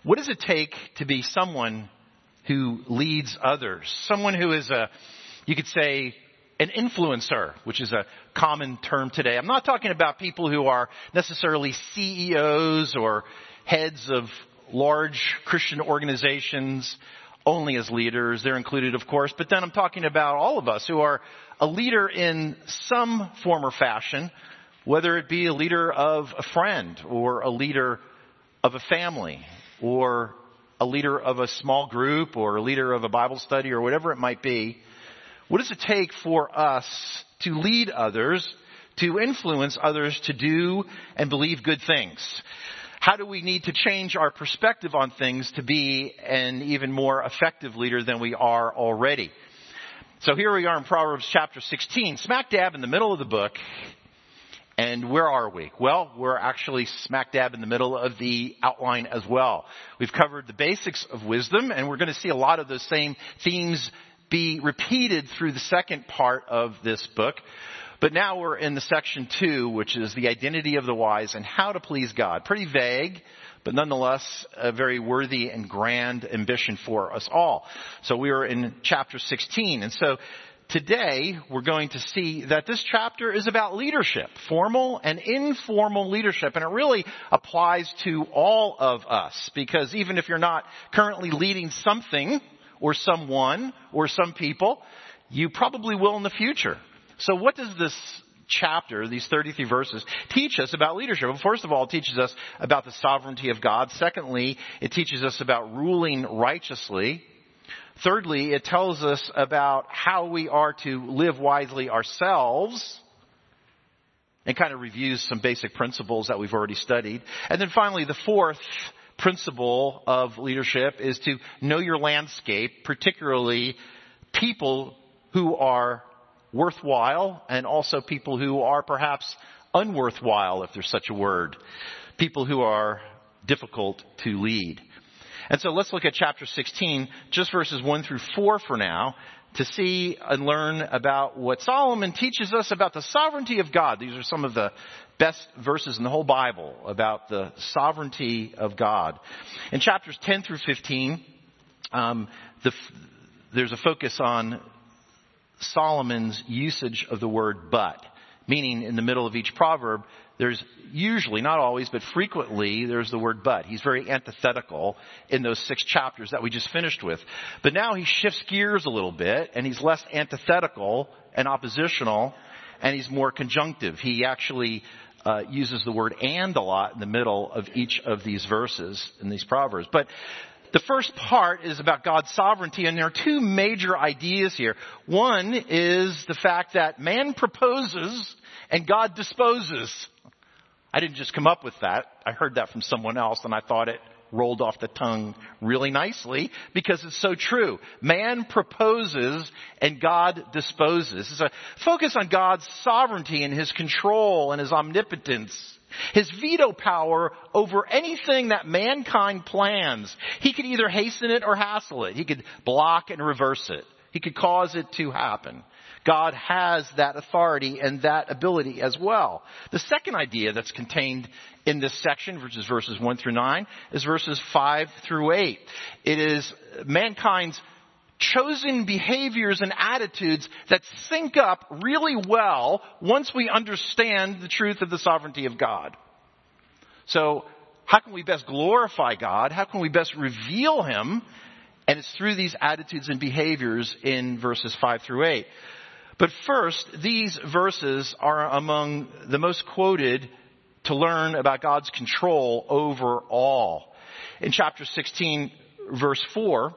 What does it take to be someone who leads others? Someone who is you could say, an influencer, which is a common term today. I'm not talking about people who are necessarily CEOs or heads of large Christian organizations only as leaders. They're included, of course. But then I'm talking about all of us who are a leader in some form or fashion, whether it be a leader of a friend or a leader of a family or a leader of a small group or a leader of a Bible study or whatever it might be. What does it take for us to lead others, to influence others to do and believe good things? How do we need to change our perspective on things to be an even more effective leader than we are already? So here we are in Proverbs chapter 16, smack dab in the middle of the book. And where are we? Well, we're actually smack dab in the middle of the outline as well. We've covered the basics of wisdom, and we're going to see a lot of those same themes be repeated through the second part of this book. But now we're in the section 2, which is the identity of the wise and how to please God. Pretty vague, but nonetheless a very worthy and grand ambition for us all. So we are in chapter 16. And so today we're going to see that this chapter is about leadership, formal and informal leadership. And it really applies to all of us, because even if you're not currently leading something or someone or some people, you probably will in the future. So what does this chapter, these 33 verses, teach us about leadership? Well, first of all, it teaches us about the sovereignty of God. Secondly, it teaches us about ruling righteously. Thirdly, it tells us about how we are to live wisely ourselves, and kind of reviews some basic principles that we've already studied. And then finally, the fourth principle of leadership is to know your landscape, particularly people who are worthwhile and also people who are perhaps unworthwhile, if there's such a word. People who are difficult to lead. And so let's look at chapter 16, just verses 1 through 4 for now, to see and learn about what Solomon teaches us about the sovereignty of God. These are some of the best verses in the whole Bible about the sovereignty of God. In chapters 10 through 15, there's a focus on Solomon's usage of the word but, meaning in the middle of each proverb, there's usually, not always, but frequently, there's the word but. He's very antithetical in those 6 chapters that we just finished with. But now he shifts gears a little bit, and he's less antithetical and oppositional, and he's more conjunctive. He actually uses the word and a lot in the middle of each of these verses in these proverbs. But the first part is about God's sovereignty, and there are 2 major ideas here. One is the fact that man proposes and God disposes. I didn't just come up with that. I heard that from someone else, and I thought it rolled off the tongue really nicely because it's so true. Man proposes and God disposes. It's a focus on God's sovereignty and his control and his omnipotence. His veto power over anything that mankind plans. He could either hasten it or hassle it. He could block and reverse it. He could cause it to happen. God has that authority and that ability as well. The second idea that's contained in this section, which is verses 1 through 9, is verses 5 through 8. It is mankind's chosen behaviors and attitudes that sync up really well once we understand the truth of the sovereignty of God. So how can we best glorify God? How can we best reveal him? And it's through these attitudes and behaviors in verses 5 through 8. But first, these verses are among the most quoted to learn about God's control over all. In chapter 16, verse 4,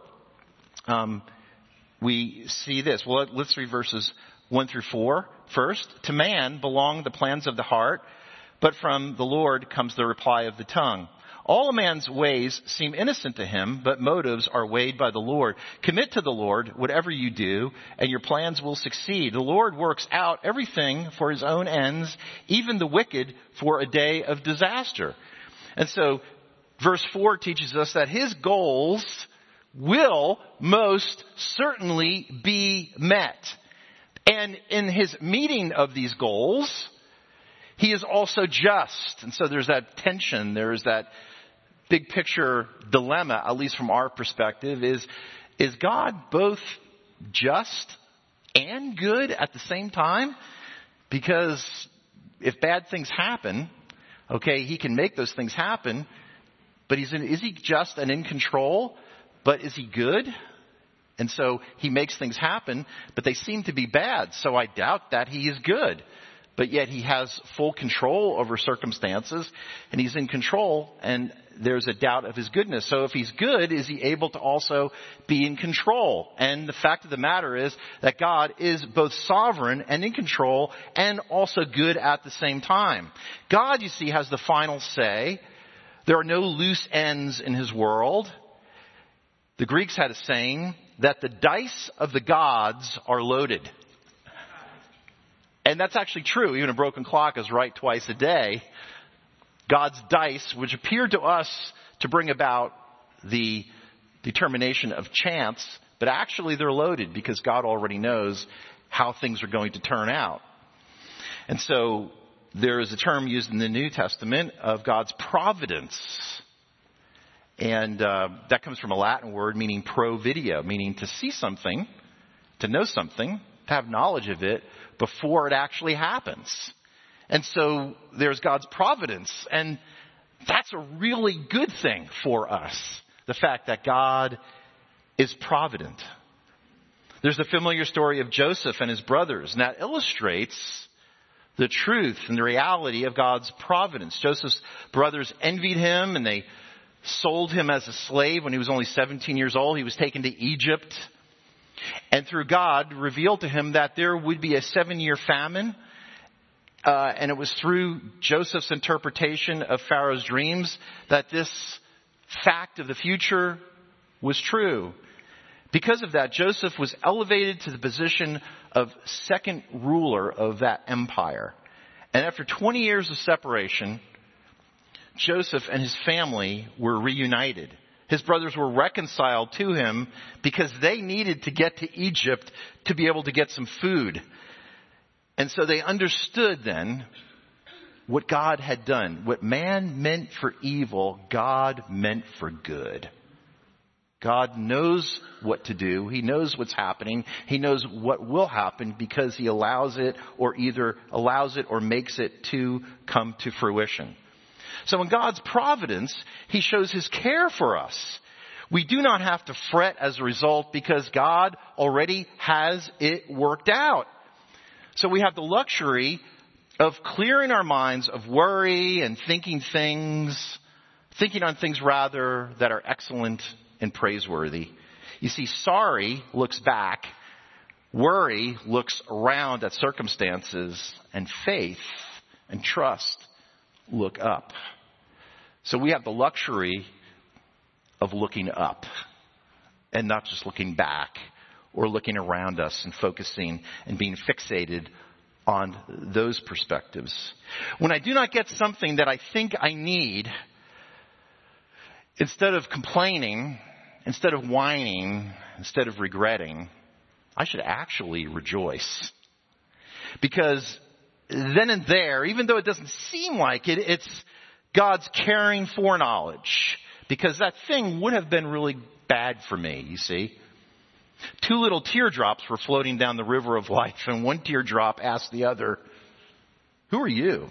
we see this. Well, let's read verses 1 through 4 first. To man belong the plans of the heart, but from the Lord comes the reply of the tongue. All a man's ways seem innocent to him, but motives are weighed by the Lord. Commit to the Lord whatever you do, and your plans will succeed. The Lord works out everything for his own ends, even the wicked for a day of disaster. And so, verse 4 teaches us that his goals will most certainly be met. And in his meeting of these goals, he is also just. And so there's that tension, there's that big picture dilemma, at least from our perspective, is God both just and good at the same time? Because if bad things happen, okay, he can make those things happen, but is he just and in control? But is he good? And so he makes things happen, but they seem to be bad. So I doubt that he is good. But yet he has full control over circumstances, and he's in control, and there's a doubt of his goodness. So if he's good, is he able to also be in control? And the fact of the matter is that God is both sovereign and in control and also good at the same time. God, you see, has the final say. There are no loose ends in his world. The Greeks had a saying that the dice of the gods are loaded. And that's actually true. Even a broken clock is right twice a day. God's dice, which appear to us to bring about the determination of chance, but actually they're loaded because God already knows how things are going to turn out. And so there is a term used in the New Testament of God's providence. And that comes from a Latin word meaning pro video, meaning to see something, to know something, to have knowledge of it before it actually happens. And so there's God's providence. And that's a really good thing for us, the fact that God is provident. There's the familiar story of Joseph and his brothers, and that illustrates the truth and the reality of God's providence. Joseph's brothers envied him, and they sold him as a slave when he was only 17 years old. He was taken to Egypt. And through God revealed to him that there would be a 7-year famine. And it was through Joseph's interpretation of Pharaoh's dreams that this fact of the future was true. Because of that, Joseph was elevated to the position of second ruler of that empire. And after 20 years of separation, Joseph and his family were reunited. His brothers were reconciled to him because they needed to get to Egypt to be able to get some food. And so they understood then what God had done. What man meant for evil, God meant for good. God knows what to do. He knows what's happening. He knows what will happen because he allows it or either allows it or makes it to come to fruition. So in God's providence, he shows his care for us. We do not have to fret as a result because God already has it worked out. So we have the luxury of clearing our minds of worry and thinking on things rather that are excellent and praiseworthy. You see, sorry looks back, worry looks around at circumstances, and faith and trust look up. So we have the luxury of looking up and not just looking back or looking around us and focusing and being fixated on those perspectives. When I do not get something that I think I need, instead of complaining, instead of whining, instead of regretting, I should actually rejoice. Because then and there, even though it doesn't seem like it, it's God's caring foreknowledge. Because that thing would have been really bad for me, you see. 2 little teardrops were floating down the river of life, and one teardrop asked the other, "Who are you?"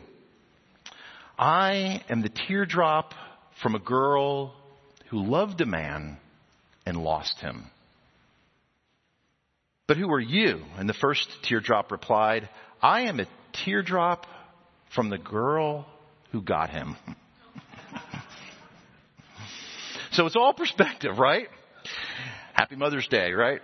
"I am the teardrop from a girl who loved a man and lost him." "But who are you?" And the first teardrop replied, "I am a teardrop from the girl who got him." So it's all perspective, right? Happy Mother's Day, right?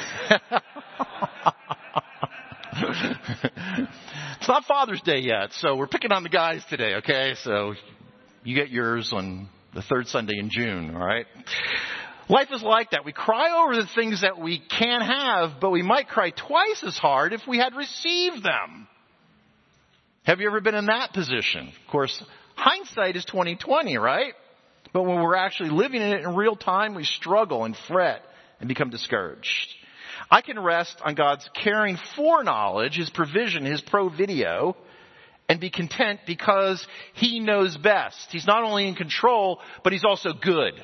It's not Father's Day yet, so we're picking on the guys today, okay? So you get yours on the 3rd Sunday in June, all right? Life is like that. We cry over the things that we can have, but we might cry twice as hard if we had received them. Have you ever been in that position? Of course, hindsight is 20/20, right? But when we're actually living it in real time, we struggle and fret and become discouraged. I can rest on God's caring foreknowledge, his provision, his providio, and be content because he knows best. He's not only in control, but he's also good.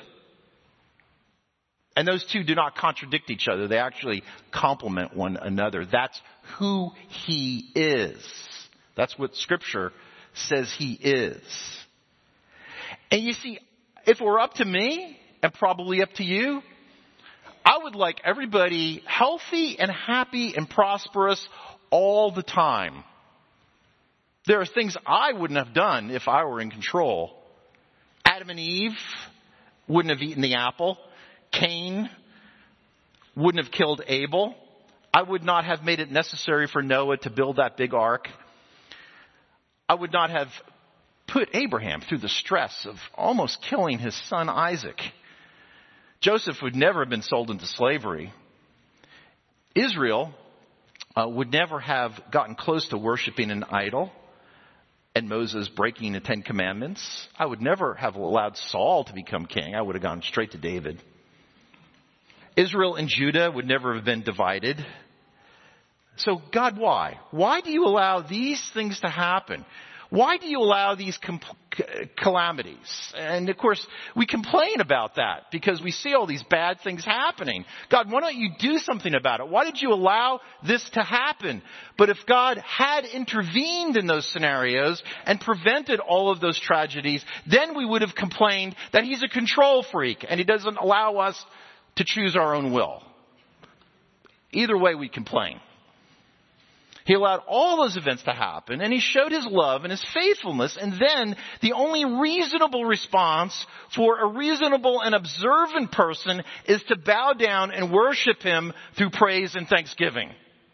And those two do not contradict each other. They actually complement one another. That's who he is. That's what Scripture says he is. And you see, if it were up to me, and probably up to you, I would like everybody healthy and happy and prosperous all the time. There are things I wouldn't have done if I were in control. Adam and Eve wouldn't have eaten the apple. Cain wouldn't have killed Abel. I would not have made it necessary for Noah to build that big ark. I would not have put Abraham through the stress of almost killing his son Isaac. Joseph would never have been sold into slavery. Israel would never have gotten close to worshiping an idol and Moses breaking the 10 Commandments. I would never have allowed Saul to become king. I would have gone straight to David. Israel and Judah would never have been divided. So God, why? Why do you allow these things to happen? Why do you allow these calamities? And of course, we complain about that because we see all these bad things happening. God, why don't you do something about it? Why did you allow this to happen? But if God had intervened in those scenarios and prevented all of those tragedies, then we would have complained that he's a control freak and he doesn't allow us to choose our own will. Either way, we complain. He allowed all those events to happen, and he showed his love and his faithfulness, and then the only reasonable response for a reasonable and observant person is to bow down and worship him through praise and thanksgiving.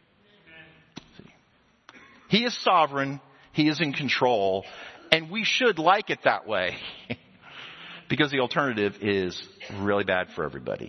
He is sovereign, he is in control, and we should like it that way, because the alternative is really bad for everybody.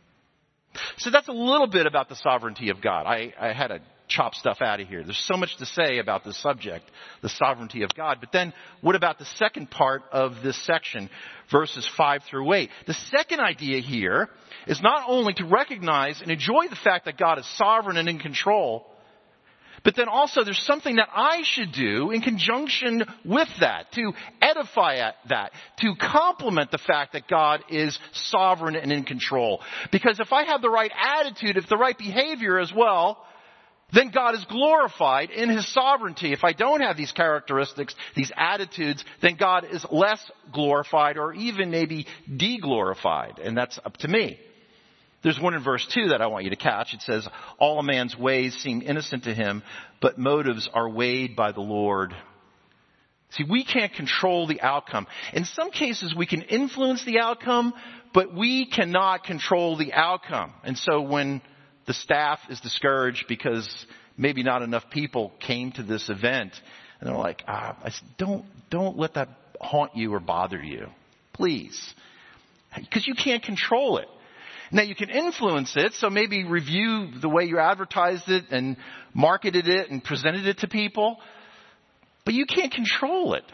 So that's a little bit about the sovereignty of God. I had to chop stuff out of here. There's so much to say about this subject, the sovereignty of God. But then what about the second part of this section, verses 5 through 8? The second idea here is not only to recognize and enjoy the fact that God is sovereign and in control, but then also there's something that I should do in conjunction with that, to edify that, to complement the fact that God is sovereign and in control. Because if I have the right attitude, if the right behavior as well, then God is glorified in his sovereignty. If I don't have these characteristics, these attitudes, then God is less glorified or even maybe de-glorified. And that's up to me. There's one in verse 2 that I want you to catch. It says, all a man's ways seem innocent to him, but motives are weighed by the Lord. See, we can't control the outcome. In some cases, we can influence the outcome, but we cannot control the outcome. And so when the staff is discouraged because maybe not enough people came to this event, and they're like, don't let that haunt you or bother you. Please. Because you can't control it. Now you can influence it, so maybe review the way you advertised it and marketed it and presented it to people. But you can't control it.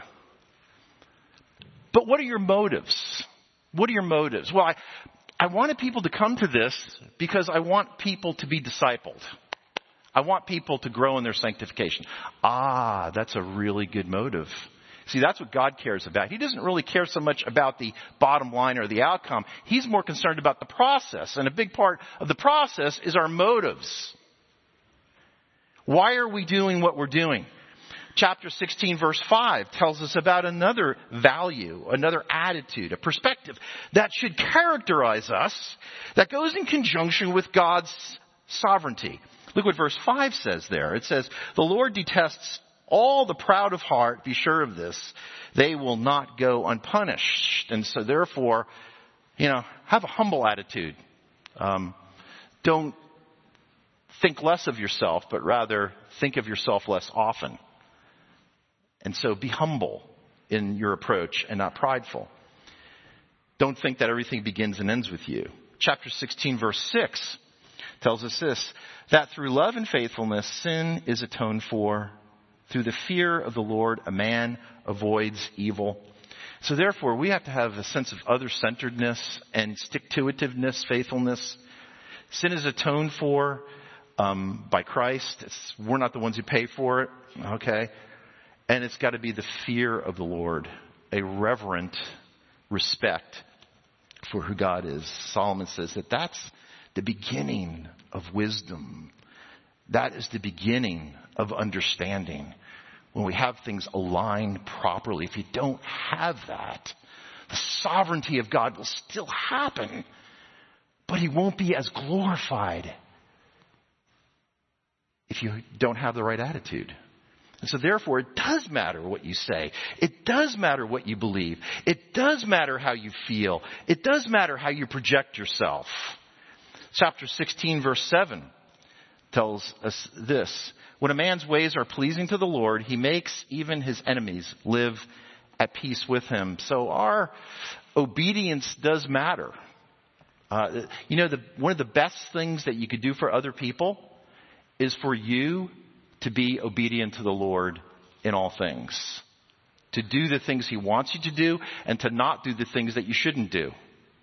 But what are your motives? What are your motives? Well, I wanted people to come to this because I want people to be discipled. I want people to grow in their sanctification. That's a really good motive. See, that's what God cares about. He doesn't really care so much about the bottom line or the outcome. He's more concerned about the process. And a big part of the process is our motives. Why are we doing what we're doing? Chapter 16, verse 5 tells us about another value, another attitude, a perspective that should characterize us, that goes in conjunction with God's sovereignty. Look what verse 5 says there. It says, the Lord detests all the proud of heart, be sure of this, they will not go unpunished. And so therefore, have a humble attitude. Don't think less of yourself, but rather think of yourself less often. And so be humble in your approach and not prideful. Don't think that everything begins and ends with you. Chapter 16, verse 6 tells us this, that through love and faithfulness, sin is atoned for. Through the fear of the Lord, a man avoids evil. So therefore, we have to have a sense of other-centeredness and stick-to-itiveness, faithfulness. Sin is atoned for by Christ. We're not the ones who pay for it. Okay? And it's got to be the fear of the Lord, a reverent respect for who God is. Solomon says that that's the beginning of wisdom. That is the beginning of understanding. When we have things aligned properly, if you don't have that, the sovereignty of God will still happen, but he won't be as glorified if you don't have the right attitude. And so therefore, it does matter what you say. It does matter what you believe. It does matter how you feel. It does matter how you project yourself. Chapter 16, verse 7 tells us this. When a man's ways are pleasing to the Lord, he makes even his enemies live at peace with him. So our obedience does matter. One of the best things that you could do for other people is for you to be obedient to the Lord in all things. To do the things he wants you to do and to not do the things that you shouldn't do.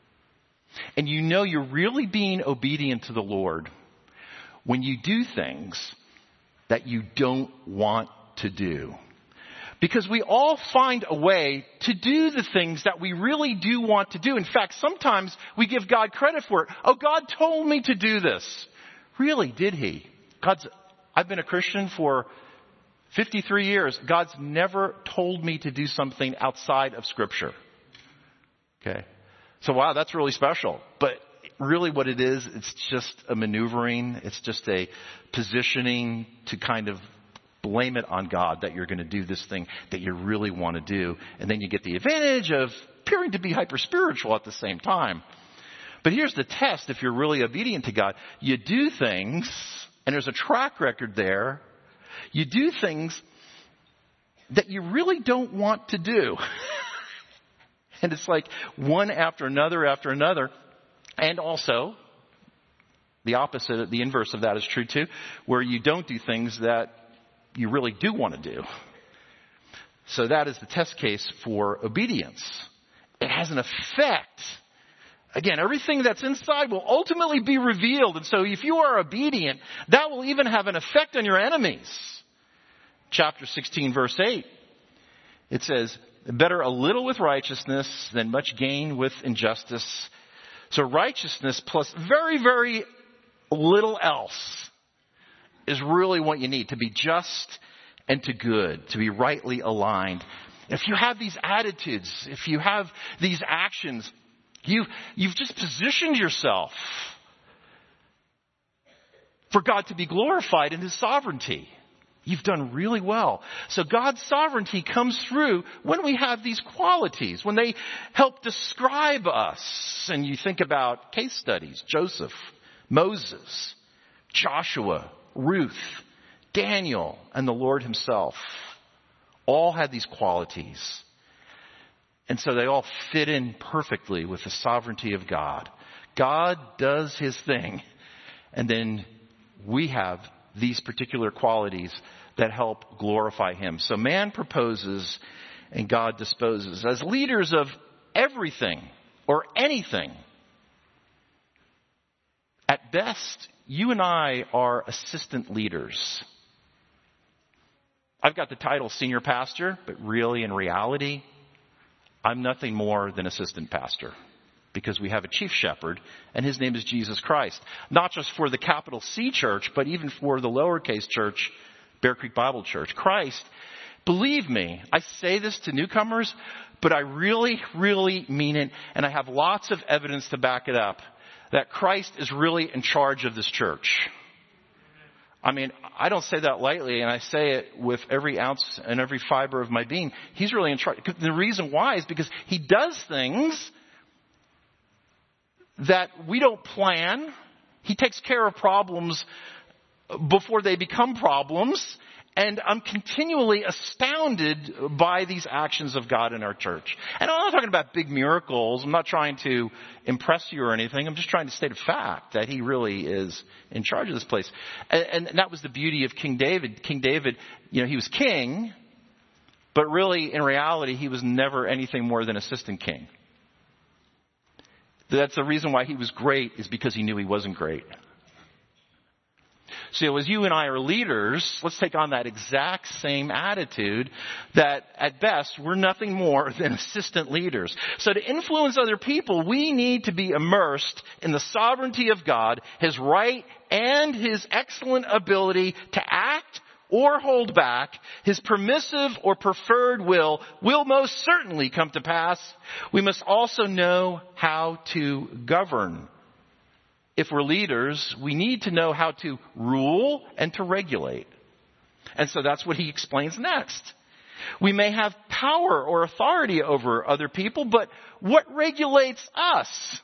And you know you're really being obedient to the Lord when you do things that you don't want to do. Because we all find a way to do the things that we really do want to do. In fact, sometimes we give God credit for it. Oh, God told me to do this. Really, did he? I've been a Christian for 53 years. God's never told me to do something outside of Scripture. Okay. So wow, that's really special. But really what it is, it's just a maneuvering. It's just a positioning to kind of blame it on God that you're going to do this thing that you really want to do. And then you get the advantage of appearing to be hyper-spiritual at the same time. But here's the test if you're really obedient to God. You do things, and there's a track record there. You do things that you really don't want to do. And it's like one after another after another. And also, the opposite, the inverse of that is true too, where you don't do things that you really do want to do. So that is the test case for obedience. It has an effect. Again, everything that's inside will ultimately be revealed. And so if you are obedient, that will even have an effect on your enemies. Chapter 16, verse 8. It says, better a little with righteousness than much gain with injustice. So righteousness plus very, very little else is really what you need to be just and to good, to be rightly aligned. If you have these attitudes, if you have these actions, you've just positioned yourself for God to be glorified in his sovereignty. You've done really well. So God's sovereignty comes through when we have these qualities, when they help describe us. And you think about case studies, Joseph, Moses, Joshua, Ruth, Daniel, and the Lord himself. All had these qualities. And so they all fit in perfectly with the sovereignty of God. God does his thing. And then we have these particular qualities that help glorify him. So man proposes and God disposes. As leaders of everything or anything, at best, you and I are assistant leaders. I've got the title senior pastor, but really in reality, I'm nothing more than assistant pastor. Because we have a chief shepherd, and his name is Jesus Christ. Not just for the capital C church, but even for the lowercase church, Bear Creek Bible Church. Christ, believe me, I say this to newcomers, but I really, really mean it, and I have lots of evidence to back it up, that Christ is really in charge of this church. I mean, I don't say that lightly, and I say it with every ounce and every fiber of my being. He's really in charge. The reason why is because he does things that we don't plan. He takes care of problems before they become problems. And I'm continually astounded by these actions of God in our church. And I'm not talking about big miracles. I'm not trying to impress you or anything. I'm just trying to state a fact that he really is in charge of this place. And that was the beauty of King David. King David, he was king, but really in reality, he was never anything more than assistant king. That's the reason why he was great, is because he knew he wasn't great. So as you and I are leaders, let's take on that exact same attitude that at best we're nothing more than assistant leaders. So to influence other people, we need to be immersed in the sovereignty of God, His right and His excellent ability to act or hold back. His permissive or preferred will most certainly come to pass. We must also know how to govern. If we're leaders, we need to know how to rule and to regulate. And so that's what he explains next. We may have power or authority over other people, but what regulates us?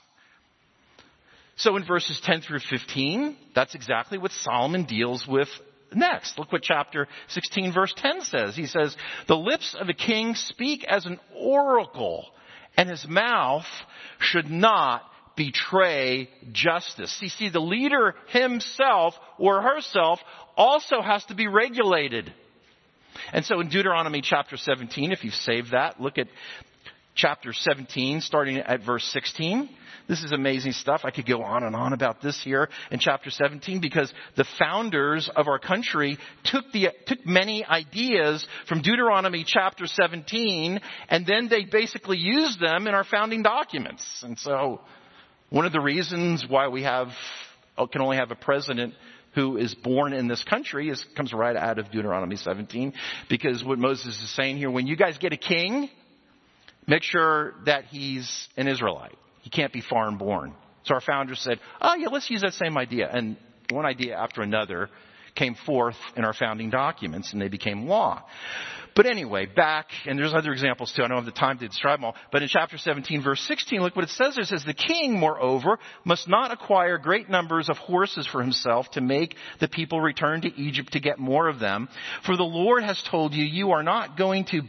So in verses 10 through 15, that's exactly what Solomon deals with next. Look what chapter 16 verse 10 says. He says, the lips of a king speak as an oracle, and his mouth should not betray justice. You see, the leader himself or herself also has to be regulated. And so in Deuteronomy chapter 17, if you've saved that, look at chapter 17, starting at verse 16. This is amazing stuff. I could go on and on about this here in chapter 17 because the founders of our country took many ideas from Deuteronomy chapter 17 and then they basically used them in our founding documents. And so one of the reasons why we can only have a president who is born in this country comes right out of Deuteronomy 17, because what Moses is saying here, when you guys get a king, make sure that he's an Israelite. He can't be foreign born. So our founders said, let's use that same idea. And one idea after another came forth in our founding documents and they became law. But anyway, and there's other examples too. I don't have the time to describe them all. But in chapter 17, verse 16, look what it says. It says, the king, moreover, must not acquire great numbers of horses for himself to make the people return to Egypt to get more of them. For the Lord has told you, you are not going to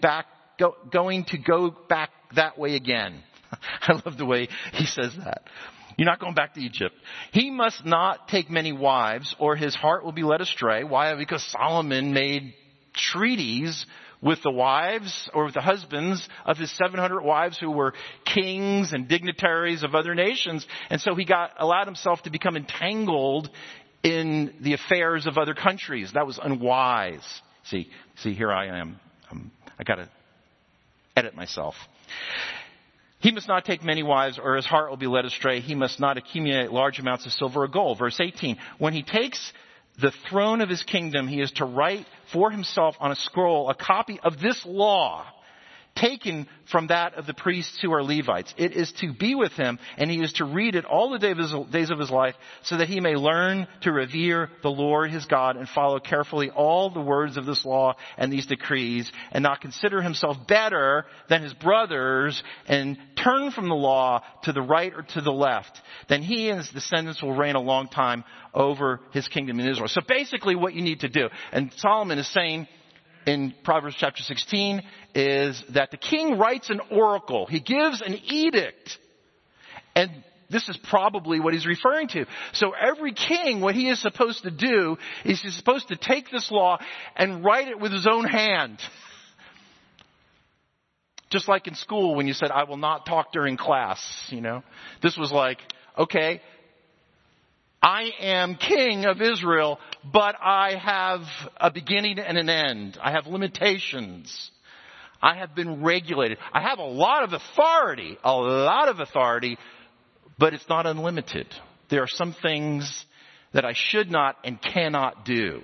go back that way again. I love the way he says that. You're not going back to Egypt. He must not take many wives, or his heart will be led astray. Why? Because Solomon made treaties with the wives or with the husbands of his 700 wives who were kings and dignitaries of other nations. And so he allowed himself to become entangled in the affairs of other countries. That was unwise. See, here I am. I got to edit myself. He must not take many wives, or his heart will be led astray. He must not accumulate large amounts of silver or gold. Verse 18, when he takes the throne of his kingdom, he is to write for himself on a scroll a copy of this law, taken from that of the priests who are Levites. It is to be with him, and he is to read it all the days of his life, so that he may learn to revere the Lord his God and follow carefully all the words of this law and these decrees, and not consider himself better than his brothers, and turn from the law to the right or to the left. Then he and his descendants will reign a long time over his kingdom in Israel. So basically what you need to do, and Solomon is saying in Proverbs chapter 16, is that the king writes an oracle. He gives an edict. And this is probably what he's referring to. So every king, what he is supposed to do is he's supposed to take this law and write it with his own hand. Just like in school when you said, I will not talk during class, This was like, okay, I am king of Israel, but I have a beginning and an end. I have limitations. I have been regulated. I have a lot of authority, but it's not unlimited. There are some things that I should not and cannot do.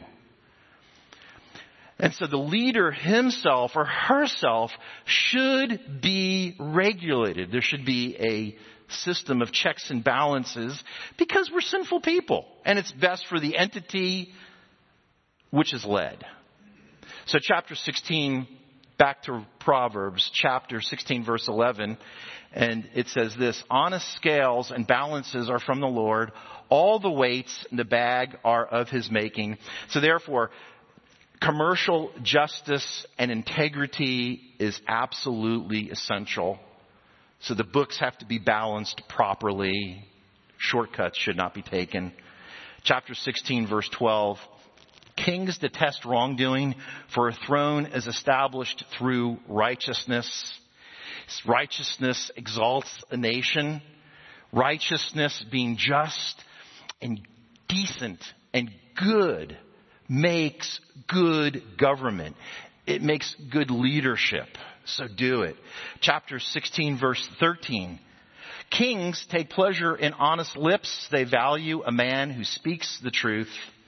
And so the leader himself or herself should be regulated. There should be a system of checks and balances, because we're sinful people and it's best for the entity which is led. So chapter 16, back to Proverbs, chapter 16 verse 11, and it says this, honest scales and balances are from the Lord, all the weights in the bag are of his making. So therefore, commercial justice and integrity is absolutely essential. So the books have to be balanced properly. Shortcuts should not be taken. Chapter 16, verse 12. Kings detest wrongdoing, for a throne is established through righteousness. Righteousness exalts a nation. Righteousness being just and decent and good makes good government. It makes good leadership. So do it. Chapter 16, verse 13. Kings take pleasure in honest lips. They value a man who speaks the truth.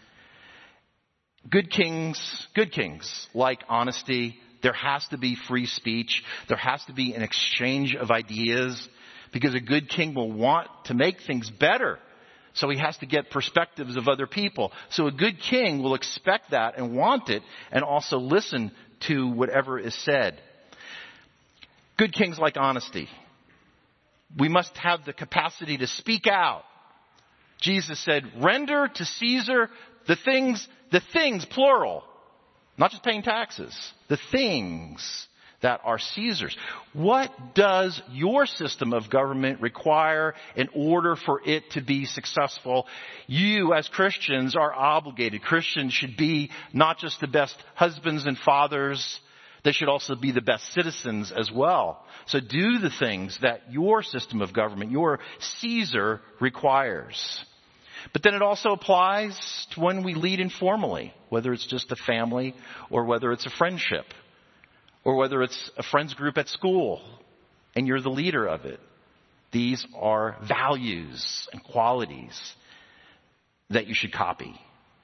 Good kings like honesty. There has to be free speech. There has to be an exchange of ideas, because a good king will want to make things better. So he has to get perspectives of other people. So a good king will expect that and want it, and also listen to whatever is said. Good kings like honesty. We must have the capacity to speak out. Jesus said, render to Caesar the things, plural, not just paying taxes, the things that are Caesar's. What does your system of government require in order for it to be successful? You as Christians are obligated. Christians should be not just the best husbands and fathers, they should also be the best citizens as well. So do the things that your system of government, your Caesar, requires. But then it also applies to when we lead informally, whether it's just a family or whether it's a friendship or whether it's a friends group at school and you're the leader of it. These are values and qualities that you should copy.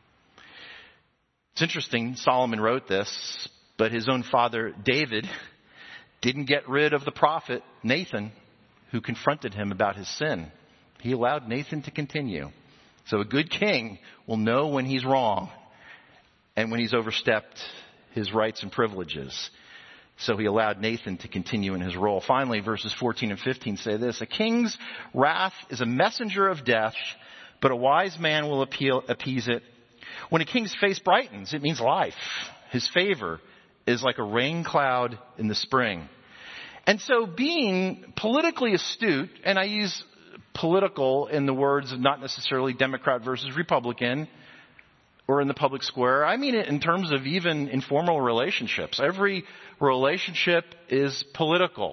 It's interesting, Solomon wrote this, but his own father, David, didn't get rid of the prophet Nathan, who confronted him about his sin. He allowed Nathan to continue. So a good king will know when he's wrong and when he's overstepped his rights and privileges. So he allowed Nathan to continue in his role. Finally, verses 14 and 15 say this: a king's wrath is a messenger of death, but a wise man will appease it. When a king's face brightens, it means life. His favor is like a rain cloud in the spring. And so being politically astute, and I use political in the words of not necessarily Democrat versus Republican or in the public square. I mean it in terms of even informal relationships. Every relationship is political.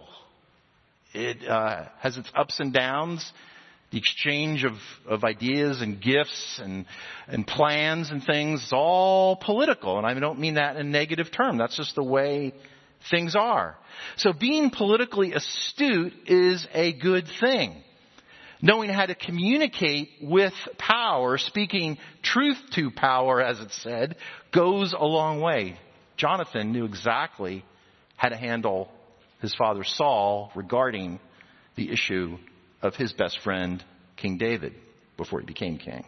It has its ups and downs. The exchange of ideas and gifts and plans and things is all political. And I don't mean that in a negative term. That's just the way things are. So being politically astute is a good thing. Knowing how to communicate with power, speaking truth to power, as it said, goes a long way. Jonathan knew exactly how to handle his father Saul regarding the issue of his best friend, King David, before he became king.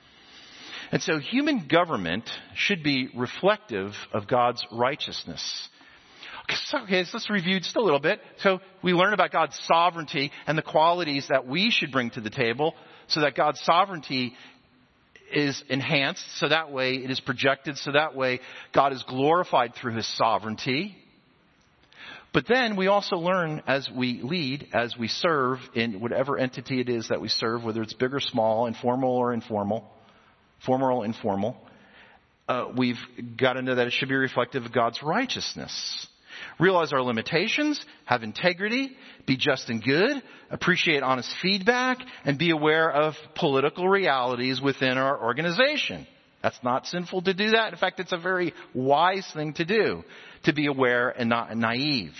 And so human government should be reflective of God's righteousness. Okay, so let's review just a little bit. So we learn about God's sovereignty and the qualities that we should bring to the table so that God's sovereignty is enhanced, so that way it is projected, so that way God is glorified through his sovereignty. But then we also learn as we lead, as we serve in whatever entity it is that we serve, whether it's big or small, informal or informal, formal or informal, we've got to know that it should be reflective of God's righteousness. Realize our limitations, have integrity, be just and good, appreciate honest feedback, and be aware of political realities within our organization. That's not sinful to do that. In fact, it's a very wise thing to do, to be aware and not naive.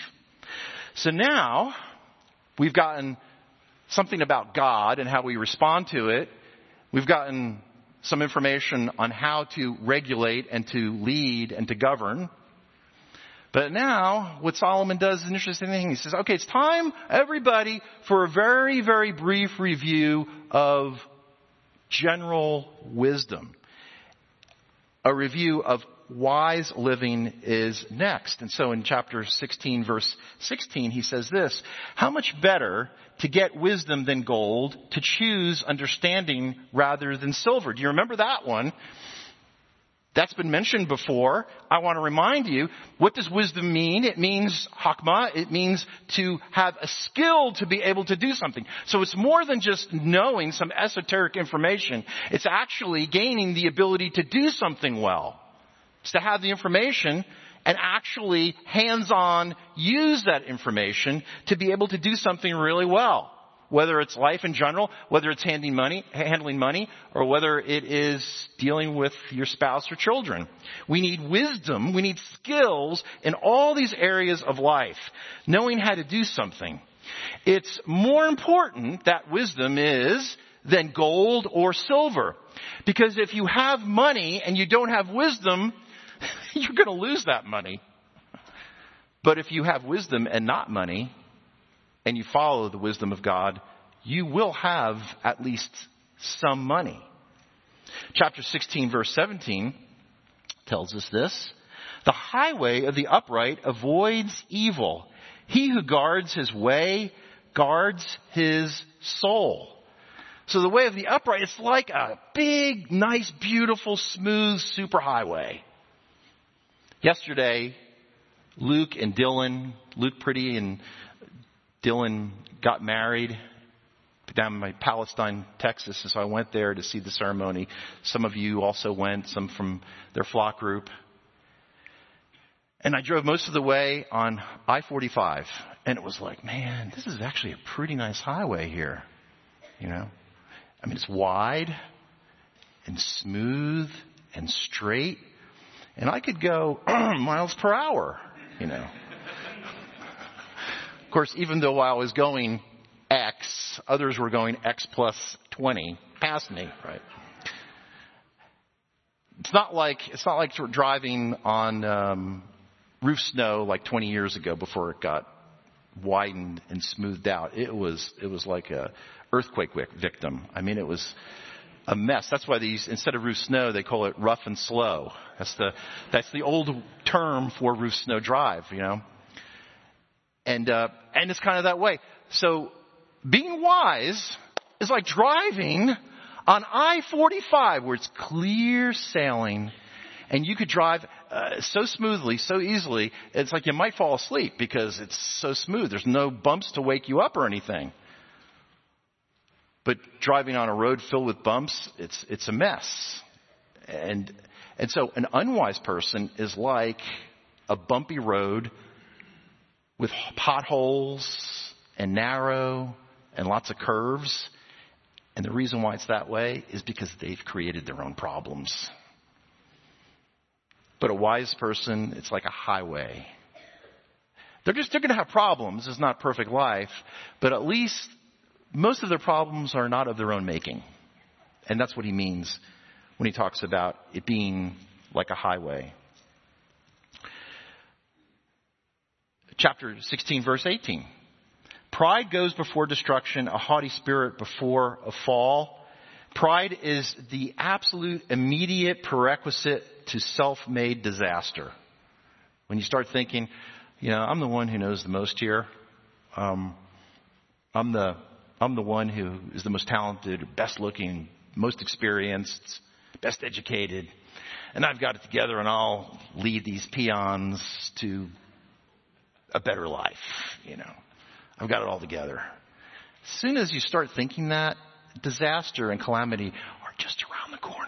So now we've gotten something about God and how we respond to it. We've gotten some information on how to regulate and to lead and to govern. But now, what Solomon does is an interesting thing. He says, okay, it's time, everybody, for a very, very brief review of general wisdom. A review of wise living is next. And so in chapter 16, verse 16, he says this: how much better to get wisdom than gold, to choose understanding rather than silver. Do you remember that one? That's been mentioned before. I want to remind you, what does wisdom mean? It means hakmah. It means to have a skill to be able to do something. So it's more than just knowing some esoteric information. It's actually gaining the ability to do something well. It's to have the information and actually hands-on use that information to be able to do something really well. whether it's life in general, whether it's handling money, or whether it is dealing with your spouse or children. We need wisdom. We need skills in all these areas of life, knowing how to do something. It's more important, that wisdom is, than gold or silver. Because if you have money and you don't have wisdom, you're going to lose that money. But if you have wisdom and not money, and you follow the wisdom of God, you will have at least some money. Chapter 16, verse 17 tells us this. The highway of the upright avoids evil. He who guards his way guards his soul. So the way of the upright, it's like a big, nice, beautiful, smooth superhighway. Yesterday, Luke Pretty and Dylan got married down in Palestine, Texas, and so I went there to see the ceremony. Some of you also went, some from their flock group. And I drove most of the way on I-45, and it was like, man, this is actually a pretty nice highway here. You know, I mean, it's wide and smooth and straight, and I could go miles per hour, you know. Of course, even though I was going X, others were going X plus 20 past me, right? It's not like driving on roof snow like 20 years ago before it got widened and smoothed out. It was like a earthquake victim. I mean, it was a mess. That's why instead of roof snow, they call it rough and slow. That's the old term for roof snow drive, you know. And it's kind of that way. So being wise is like driving on I-45 where it's clear sailing and you could drive so smoothly, so easily. It's like you might fall asleep because it's so smooth. There's no bumps to wake you up or anything. But driving on a road filled with bumps, it's a mess. And so an unwise person is like a bumpy road with potholes and narrow and lots of curves. And the reason why it's that way is because they've created their own problems. But a wise person, it's like a highway. They're going to have problems. It's not perfect life. But at least most of their problems are not of their own making. And that's what he means when he talks about it being like a highway. Chapter 16, verse 18. Pride goes before destruction, a haughty spirit before a fall. Pride is the absolute immediate prerequisite to self-made disaster. When you start thinking, you know, I'm the one who knows the most here. I'm the one who is the most talented, best looking, most experienced, best educated. And I've got it together and I'll lead these peons to a better life, you know. I've got it all together. As soon as you start thinking that, disaster and calamity are just around the corner.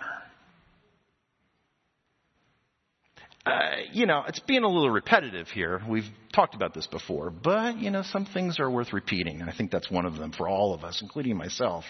You know, it's being a little repetitive here. We've talked about this before, but, you know, some things are worth repeating. And I think that's one of them for all of us, including myself.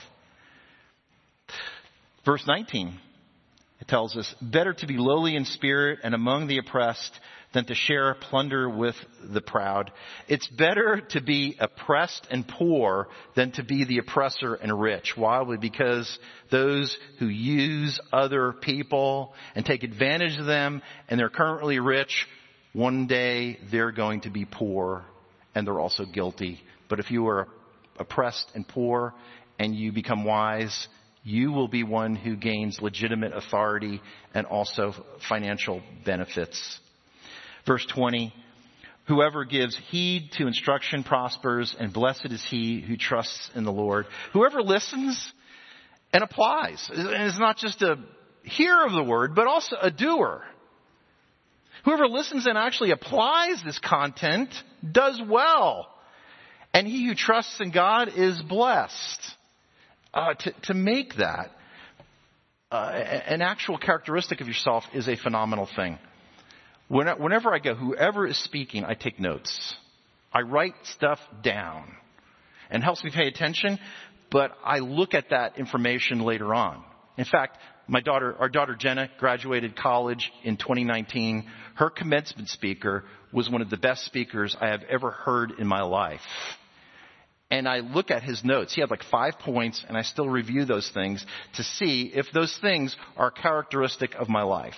Verse 19, it tells us, better to be lowly in spirit and among the oppressed than to share plunder with the proud. It's better to be oppressed and poor than to be the oppressor and rich. Why? Because those who use other people and take advantage of them and they're currently rich, one day they're going to be poor and they're also guilty. But if you are oppressed and poor and you become wise, you will be one who gains legitimate authority and also financial benefits. Verse 20, whoever gives heed to instruction prospers, and blessed is he who trusts in the Lord. Whoever listens and applies, and is not just a hearer of the word, but also a doer. Whoever listens and actually applies this content does well. And he who trusts in God is blessed. To make that an actual characteristic of yourself is a phenomenal thing. Whenever I go, whoever is speaking, I take notes. I write stuff down. and helps me pay attention, but I look at that information later on. In fact, our daughter Jenna graduated college in 2019. Her commencement speaker was one of the best speakers I have ever heard in my life. And I look at his notes. He had like 5 points, and I still review those things to see if those things are characteristic of my life.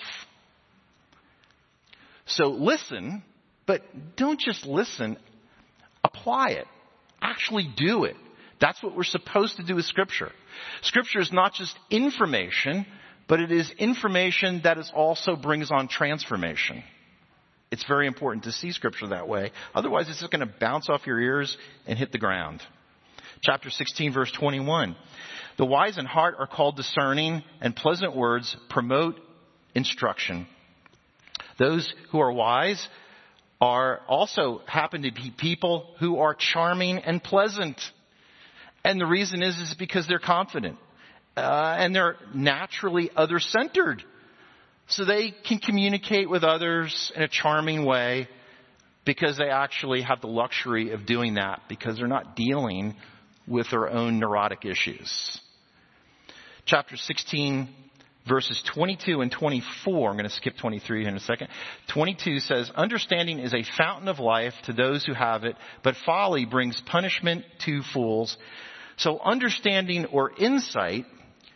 So listen, but don't just listen. Apply it. Actually do it. That's what we're supposed to do with Scripture. Scripture is not just information, but it is information that also brings on transformation. It's very important to see Scripture that way. Otherwise, it's just going to bounce off your ears and hit the ground. Chapter 16, verse 21. The wise in heart are called discerning, and pleasant words promote instruction. Those who are wise are also happen to be people who are charming and pleasant. And the reason is because they're confident. And they're naturally other-centered. So they can communicate with others in a charming way because they actually have the luxury of doing that because they're not dealing with their own neurotic issues. Chapter 16, verses 22 and 24. I'm going to skip 23 in a second. 22 says, understanding is a fountain of life to those who have it, but folly brings punishment to fools. So understanding or insight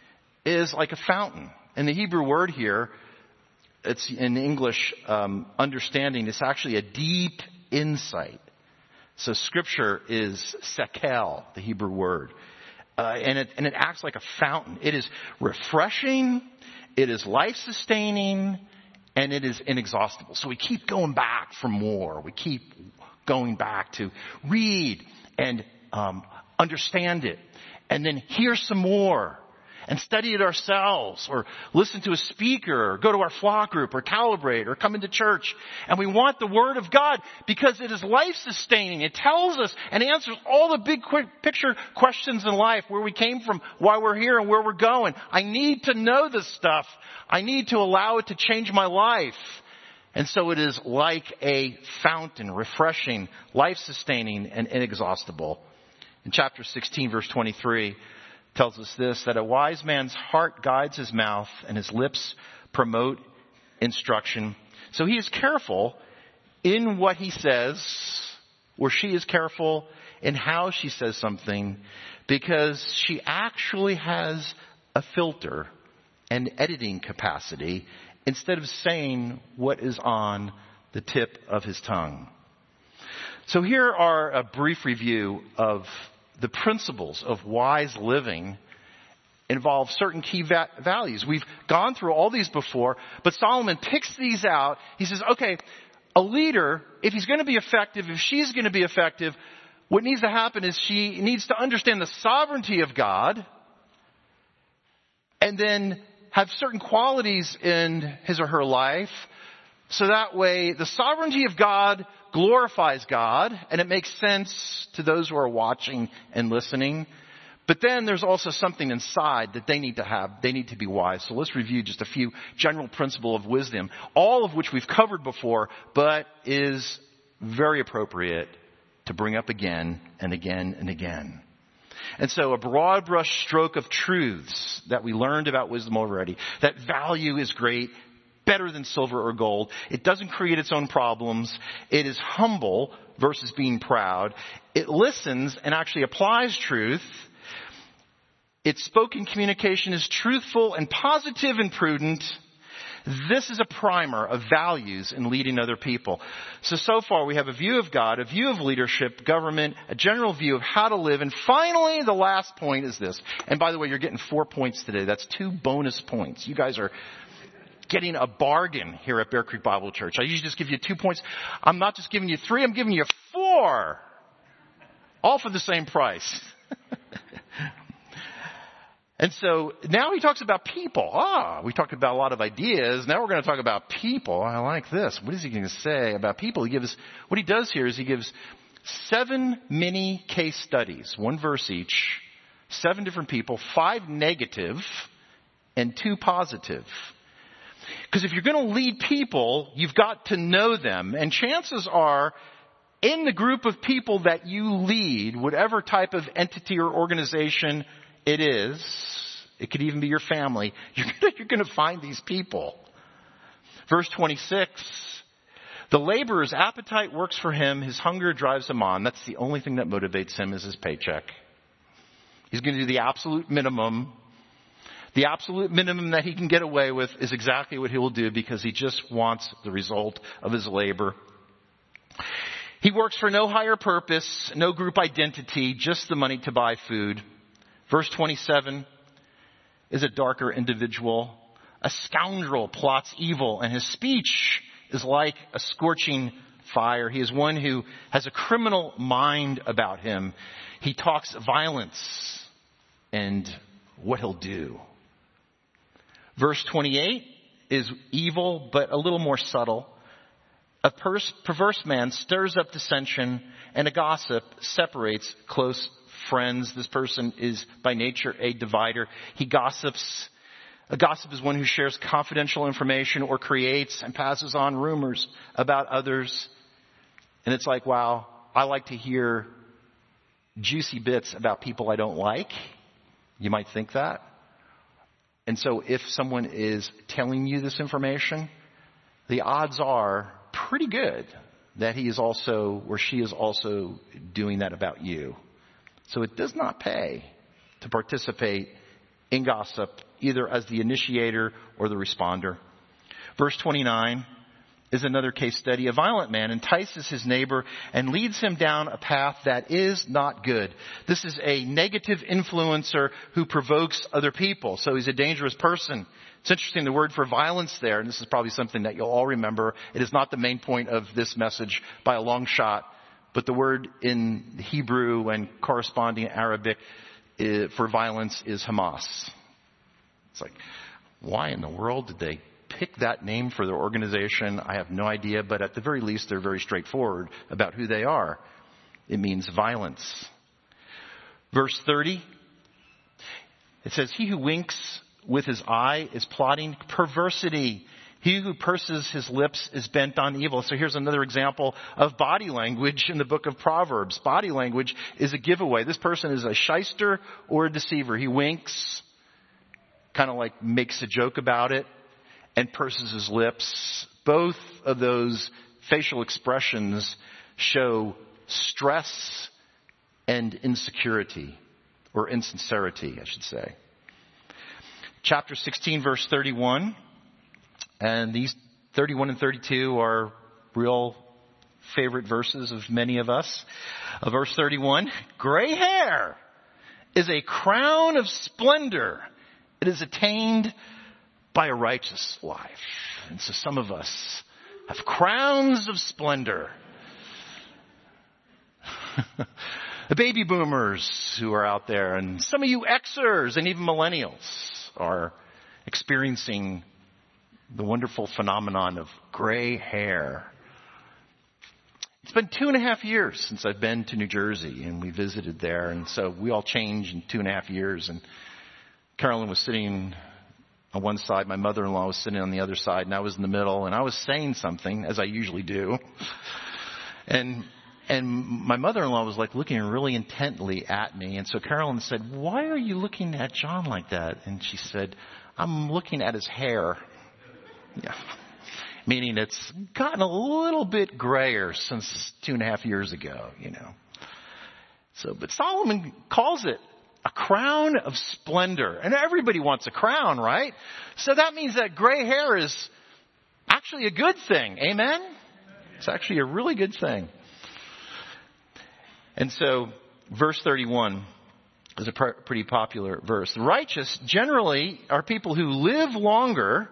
is like a fountain. And the Hebrew word here, it's in English, understanding, it's actually a deep insight. So Scripture is sekel, the Hebrew word. And it acts like a fountain. It is refreshing, it is life-sustaining, and it is inexhaustible. So we keep going back for more. We keep going back to read and understand it, and then hear some more, and study it ourselves, or listen to a speaker, or go to our flock group, or calibrate, or come into church. And we want the Word of God because it is life-sustaining. It tells us and answers all the big picture questions in life, where we came from, why we're here, and where we're going. I need to know this stuff. I need to allow it to change my life. And so it is like a fountain, refreshing, life-sustaining, and inexhaustible. In chapter 16, verse 23, tells us this, that a wise man's heart guides his mouth and his lips promote instruction. So he is careful in what he says, or she is careful in how she says something, because she actually has a filter and editing capacity instead of saying what is on the tip of his tongue. So here are a brief review of the principles of wise living. Involve certain key values. We've gone through all these before, but Solomon picks these out. He says, okay, a leader, if he's going to be effective, if she's going to be effective, what needs to happen is she needs to understand the sovereignty of God, and then have certain qualities in his or her life, so that way the sovereignty of God glorifies God, and it makes sense to those who are watching and listening. But then there's also something inside that they need to have. They need to be wise. So let's review just a few general principles of wisdom, all of which we've covered before, but is very appropriate to bring up again and again and again. And so a broad brush stroke of truths that we learned about wisdom already, that value is great, better than silver or gold. It doesn't create its own problems. It is humble versus being proud. It listens and actually applies truth. Its spoken communication is truthful and positive and prudent. This is a primer of values in leading other people. So far we have a view of God, a view of leadership, government, a general view of how to live. And finally, the last point is this. And by the way, you're getting 4 points today. That's 2 bonus points. You guys are getting a bargain here at Bear Creek Bible Church. I usually just give you 2 points. I'm not just giving you 3, I'm giving you 4. All for the same price. And so now he talks about people. We talked about a lot of ideas. Now we're going to talk about people. I like this. What is he going to say about people? What he does here is he gives 7 mini case studies, 1 verse each, 7 different people, 5 negative and 2 positive. Because if you're going to lead people, you've got to know them. And chances are in the group of people that you lead, whatever type of entity or organization it is, it could even be your family, you're going to find these people. Verse 26, the laborer's appetite works for him, his hunger drives him on. That's the only thing that motivates him is his paycheck. He's going to do the absolute minimum. The absolute minimum that he can get away with is exactly what he will do because he just wants the result of his labor. He works for no higher purpose, no group identity, just the money to buy food. Verse 27 is a darker individual. A scoundrel plots evil, and his speech is like a scorching fire. He is one who has a criminal mind about him. He talks violence and what he'll do. Verse 28 is evil, but a little more subtle. A perverse man stirs up dissension, and a gossip separates close friends. This person is by nature a divider. He gossips. A gossip is one who shares confidential information or creates and passes on rumors about others. And it's like, wow, I like to hear juicy bits about people I don't like. You might think that. And so if someone is telling you this information, the odds are pretty good that he is also, or she is also doing that about you. So it does not pay to participate in gossip, either as the initiator or the responder. Verse 29 is another case study. A violent man entices his neighbor and leads him down a path that is not good. This is a negative influencer who provokes other people. So he's a dangerous person. It's interesting, the word for violence there, and this is probably something that you'll all remember. It is not the main point of this message by a long shot, but the word in Hebrew and corresponding Arabic for violence is Hamas. It's like, why in the world did they pick that name for their organization? I have no idea, but at the very least, they're very straightforward about who they are. It means violence. Verse 30, it says, he who winks with his eye is plotting perversity. He who purses his lips is bent on evil. So here's another example of body language in the book of Proverbs. Body language is a giveaway. This person is a shyster or a deceiver. He winks, kind of like makes a joke about it, and purses his lips. Both of those facial expressions show stress and insecurity, or insincerity, I should say. Chapter 16, verse 31. And these 31 and 32 are real favorite verses of many of us. Verse 31, gray hair is a crown of splendor. It is attained by a righteous life. And so some of us have crowns of splendor. The baby boomers who are out there, and some of you Xers and even millennials are experiencing the wonderful phenomenon of gray hair. It's been 2.5 years since I've been to New Jersey, and we visited there. And so we all changed in 2.5 years. And Carolyn was sitting on one side, my mother-in-law was sitting on the other side, and I was in the middle, and I was saying something, as I usually do. And my mother-in-law was like looking really intently at me. And so Carolyn said, why are you looking at John like that? And she said, I'm looking at his hair. Yeah. Meaning it's gotten a little bit grayer since 2.5 years ago, you know. So, but Solomon calls it a crown of splendor. And everybody wants a crown, right? So that means that gray hair is actually a good thing. Amen? It's actually a really good thing. And so, verse 31 is a pretty popular verse. The righteous generally are people who live longer.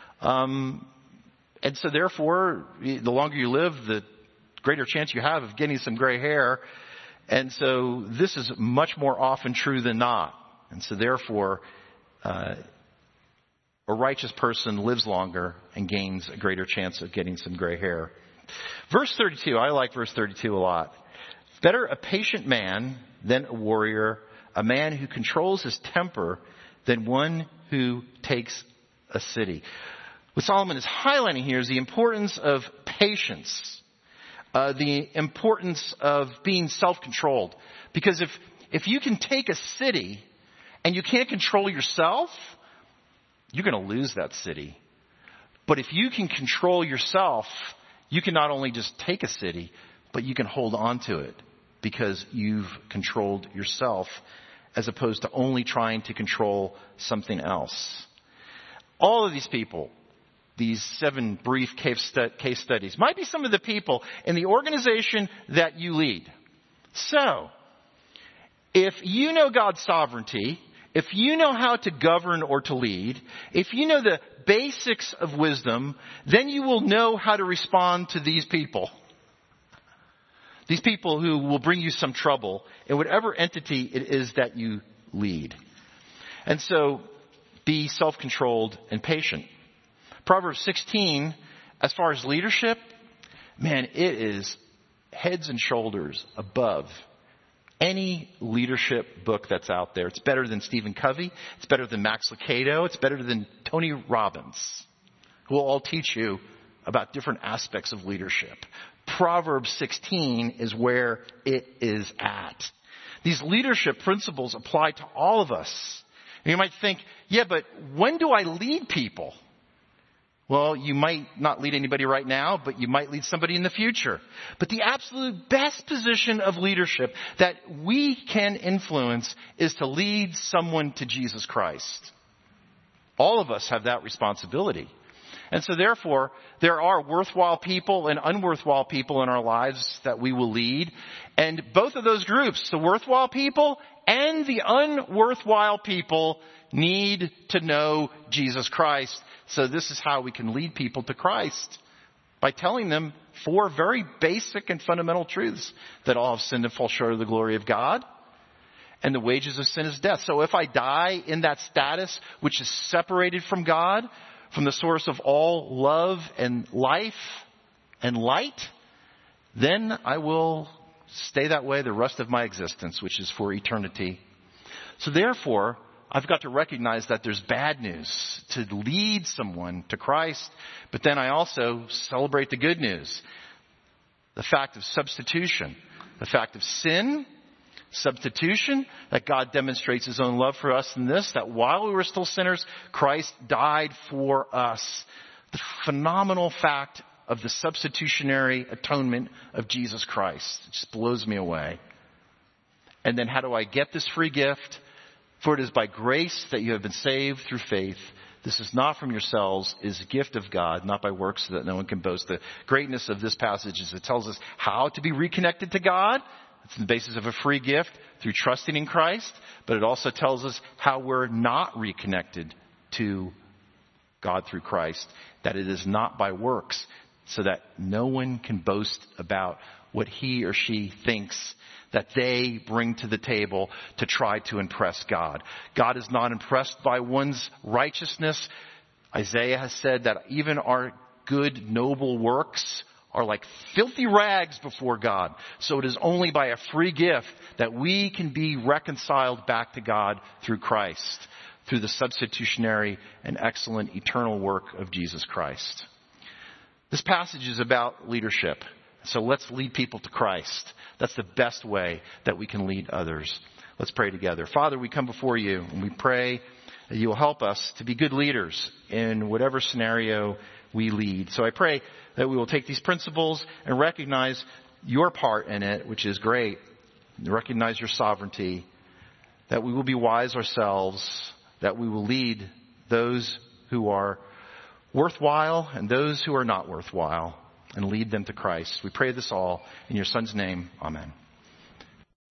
And so therefore, the longer you live, the greater chance you have of getting some gray hair. And so this is much more often true than not. And so therefore, a righteous person lives longer and gains a greater chance of getting some gray hair. Verse 32, I like verse 32 a lot. Better a patient man than a warrior, a man who controls his temper than one who takes a city. What Solomon is highlighting here is the importance of patience. the importance of being self-controlled. Because if you can take a city and you can't control yourself, you're going to lose that city. But if you can control yourself, you can not only just take a city, but you can hold on to it because you've controlled yourself as opposed to only trying to control something else. All of these people, these 7 brief case studies, might be some of the people in the organization that you lead. So, if you know God's sovereignty, if you know how to govern or to lead, if you know the basics of wisdom, then you will know how to respond to these people. These people who will bring you some trouble in whatever entity it is that you lead. And so, be self-controlled and patient. Proverbs 16, as far as leadership, man, it is heads and shoulders above any leadership book that's out there. It's better than Stephen Covey. It's better than Max Lucado. It's better than Tony Robbins, who will all teach you about different aspects of leadership. Proverbs 16 is where it is at. These leadership principles apply to all of us. And you might think, yeah, but when do I lead people? Well, you might not lead anybody right now, but you might lead somebody in the future. But the absolute best position of leadership that we can influence is to lead someone to Jesus Christ. All of us have that responsibility. And so therefore, there are worthwhile people and unworthwhile people in our lives that we will lead. And both of those groups, the worthwhile people and the unworthwhile people, need to know Jesus Christ. So this is how we can lead people to Christ, by telling them 4 very basic and fundamental truths: that all have sinned and fall short of the glory of God, and the wages of sin is death. So if I die in that status, which is separated from God, from the source of all love and life and light, then I will stay that way the rest of my existence, which is for eternity. So therefore, I've got to recognize that there's bad news to lead someone to Christ, but then I also celebrate the good news. The fact of substitution, the fact of sin, substitution, that God demonstrates His own love for us in this, that while we were still sinners, Christ died for us. The phenomenal fact of the substitutionary atonement of Jesus Christ. It just blows me away. And then how do I get this free gift? For it is by grace that you have been saved through faith. This is not from yourselves, it is a gift of God, not by works, so that no one can boast. The greatness of this passage is it tells us how to be reconnected to God. It's the basis of a free gift through trusting in Christ. But it also tells us how we're not reconnected to God through Christ. That it is not by works, so that no one can boast about what he or she thinks that they bring to the table to try to impress God. God is not impressed by one's righteousness. Isaiah has said that even our good, noble works are like filthy rags before God. So it is only by a free gift that we can be reconciled back to God through Christ, through the substitutionary and excellent eternal work of Jesus Christ. This passage is about leadership. So let's lead people to Christ. That's the best way that we can lead others. Let's pray together. Father, we come before you and we pray that you will help us to be good leaders in whatever scenario we lead. So I pray that we will take these principles and recognize your part in it, which is great. Recognize your sovereignty, that we will be wise ourselves, that we will lead those who are worthwhile and those who are not worthwhile, and lead them to Christ. We pray this all in your Son's name. Amen.